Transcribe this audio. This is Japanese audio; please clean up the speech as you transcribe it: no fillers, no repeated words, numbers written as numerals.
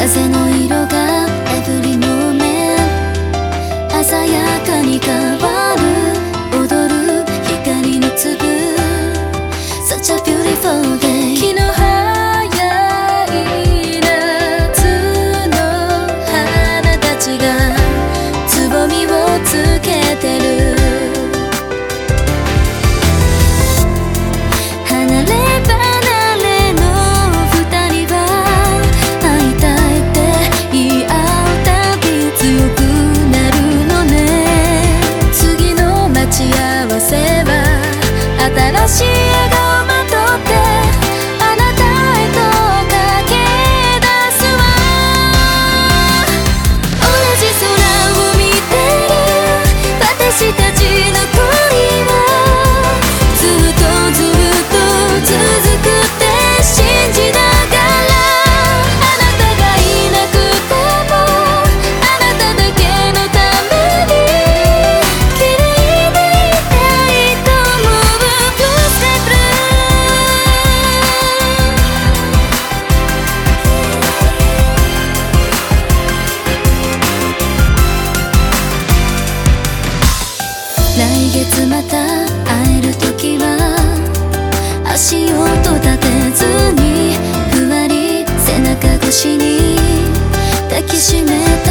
風の色がエブリモーメン鮮やかに変わる踊る光の粒 Such a beautiful day 気の早い夏の花たちがつぼみをつけてる離れ離れの二人は会いたいって言い合うたび強くなるのね次の待ち合わせは新しい笑顔まとってあなたへと駆け出すわ同じ空を見てる私たちの恋はずっと続くって信じながらあなたがいなくてもあなただけのために綺麗でいたいと思う Blue Sky Blue 来月また会える時は足音立てずにふわり背中越しに抱きしめて